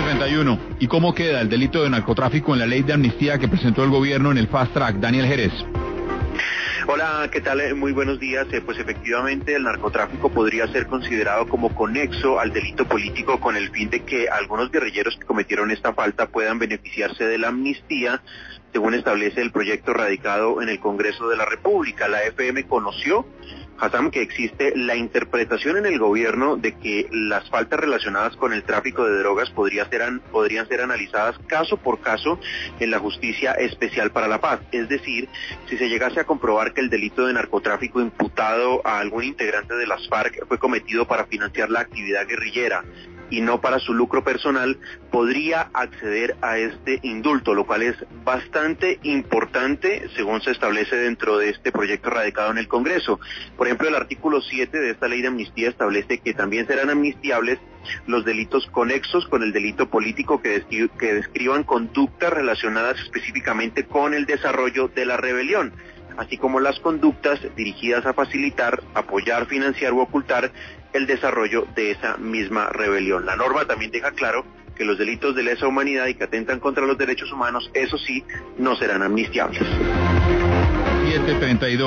7:31. ¿Y cómo queda el delito de narcotráfico en la ley de amnistía que presentó el gobierno en el Fast Track? Daniel Jerez. Hola, ¿qué tal? Muy buenos días. Pues efectivamente el narcotráfico podría ser considerado como conexo al delito político con el fin de que algunos guerrilleros que cometieron esta falta puedan beneficiarse de la amnistía, según establece el proyecto radicado en el Congreso de la República. La FM conoció, Hassam, que existe la interpretación en el gobierno de que las faltas relacionadas con el tráfico de drogas podrían ser analizadas caso por caso en la Justicia Especial para la Paz. Es decir, si se llegase a comprobar que el delito de narcotráfico imputado a algún integrante de las FARC fue cometido para financiar la actividad guerrillera y no para su lucro personal, podría acceder a este indulto, lo cual es bastante importante según se establece dentro de este proyecto radicado en el Congreso. Por ejemplo, el artículo 7 de esta ley de amnistía establece que también serán amnistiables los delitos conexos con el delito político que describan conductas relacionadas específicamente con el desarrollo de la rebelión, así como las conductas dirigidas a facilitar, apoyar, financiar u ocultar el desarrollo de esa misma rebelión. La norma también deja claro que los delitos de lesa humanidad y que atentan contra los derechos humanos, eso sí, no serán amnistiables. 7:32.